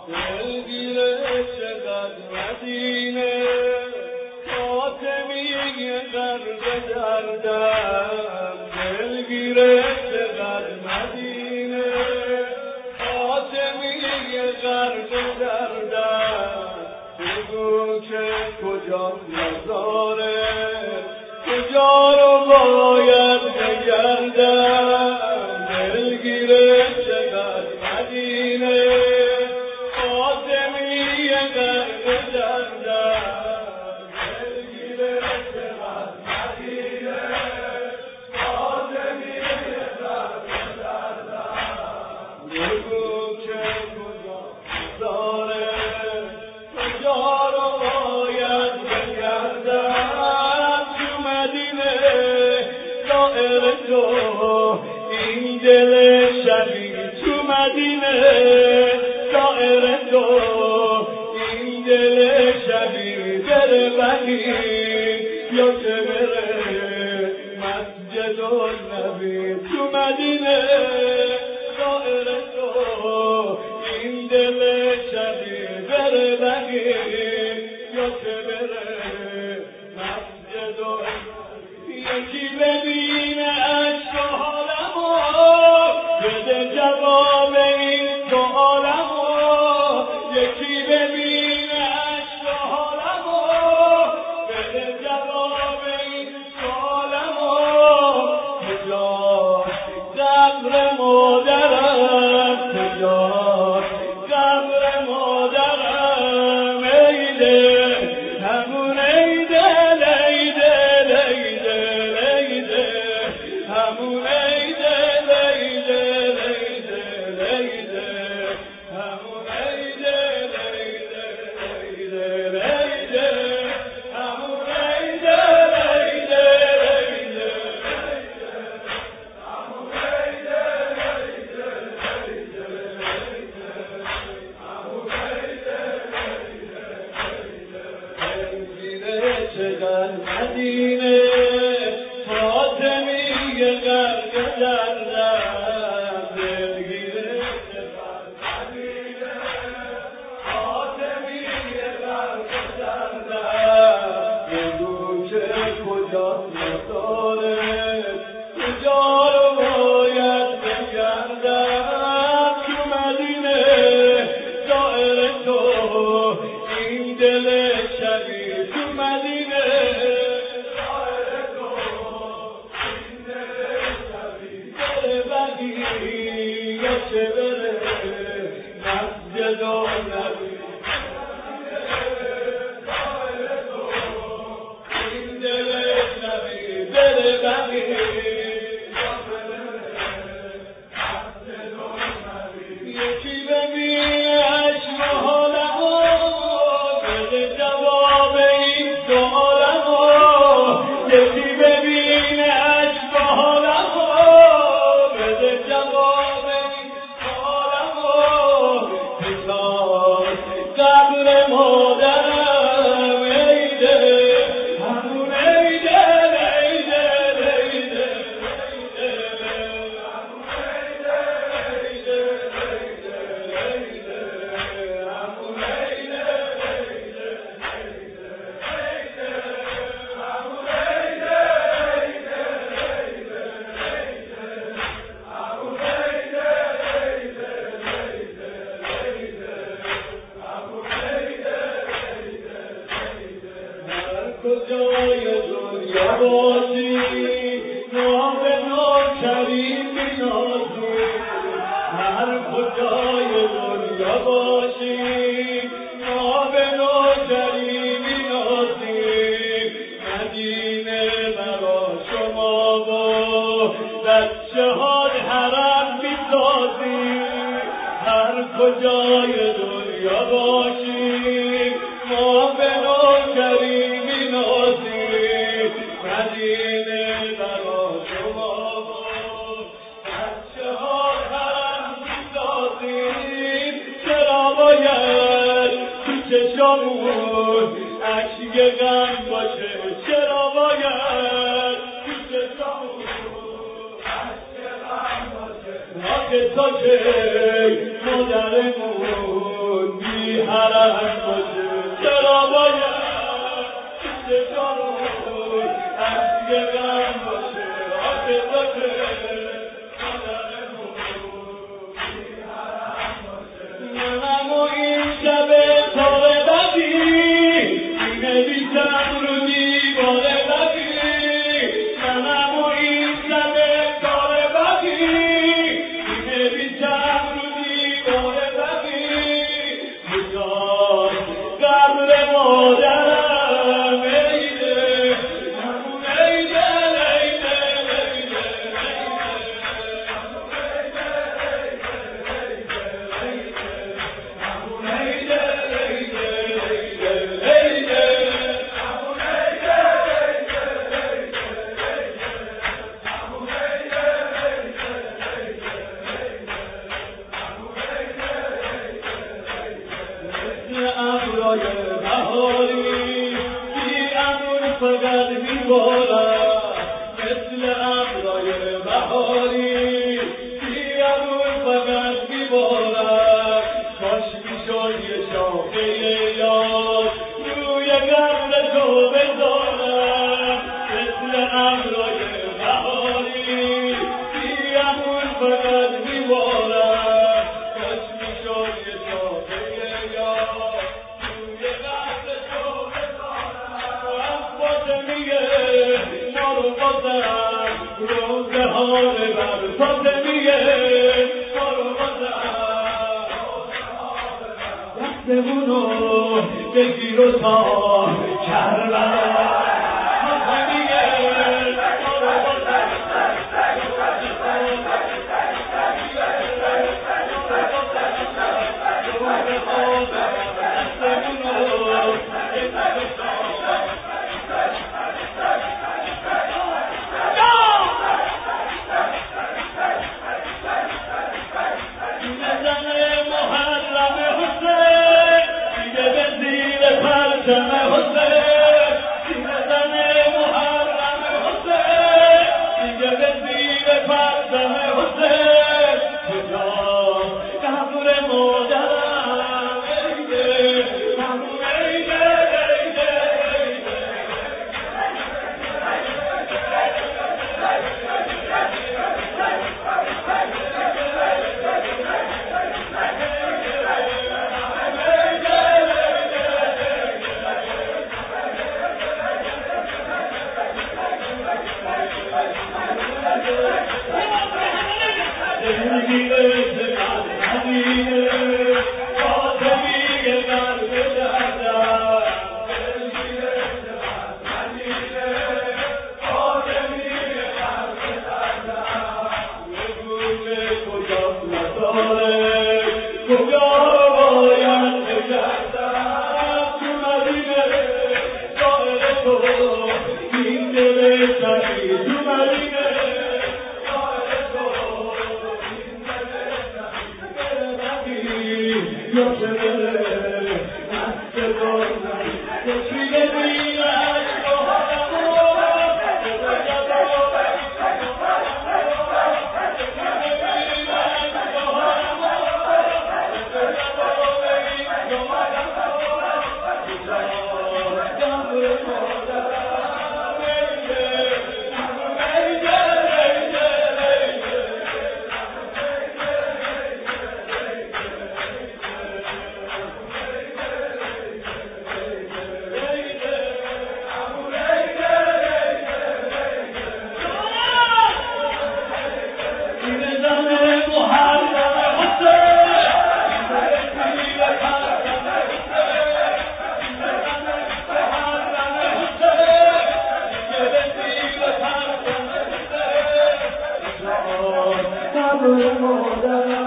دلگیره چقدر مدینه فاطمی غرق دردم دلگیره چقدر مدینه فاطمی غرق دردم بگو که کجا نزاره کجا رو باید بگردم دلگیره چقدر مدینه فاطمی غرق دردم دلگیره چقدر مدینه فاطمی غرق دردم بگو که کجا داره کجا رو باید بگردم تو مدینه دائر تو این دل شبی تو مدینه دائر تو این دل شبی بره بقی یا که بره مسجد النبی تو مدینه دائر تو این دل شبی بره بقی یا که بره مسجد النبی یکی ببینه عشق و حالمو بده جواب این سوالمو یکی ببینه عشق و حالمو بده جواب این سوالمو کجاست قبر مادرم کجاست قبر مادرم ایده همون ایده لیده لیده لیده همون ایده لیده لیده لیده همون ایده لیده لیده لیده همون ایده لیده لیده همون ایده لیده لیده چقدر مدینه فاطمی غرق دردم دلگیره چقدر مدینه فاطمی غرق دردم بگو که کجا نداره کجا رو باید بگردم تو مدینه دائر تو این دل شبی تو مدینه دائر تو این دل شبی بره بقی یا چه بره مسجد النبی دائر تو این دل شبی بره بقی یا بره مسجد النبی یکی ببینه عشق و حالمو بده جواب این سوالمو یکی ببینه عشق و حالمو بده جواب این سوالمو کجاست قبر مادرم ایده همون ایده لیده لیده لیده همون ایده لیده لیده لیده همون ایده لیده لیده لیده همون ایده لیده لیده لیده همون ایده لیده لیده لیده همون ایده لیده لیده هر کجای دنیا باشی نام کریم بینازی هر کجای دنیا باشی نام کریم بینازی مدینه برا شما و بچه ها حرم میسازی هر کجای دنیا باشی نام کریم بینازی مدینه برا شما و بچه ها حرم میسازیم چرا باید تو چشامون اشک غم باشه چرا باید تو چشامون اشک غم باشه تا که مادرمون Mother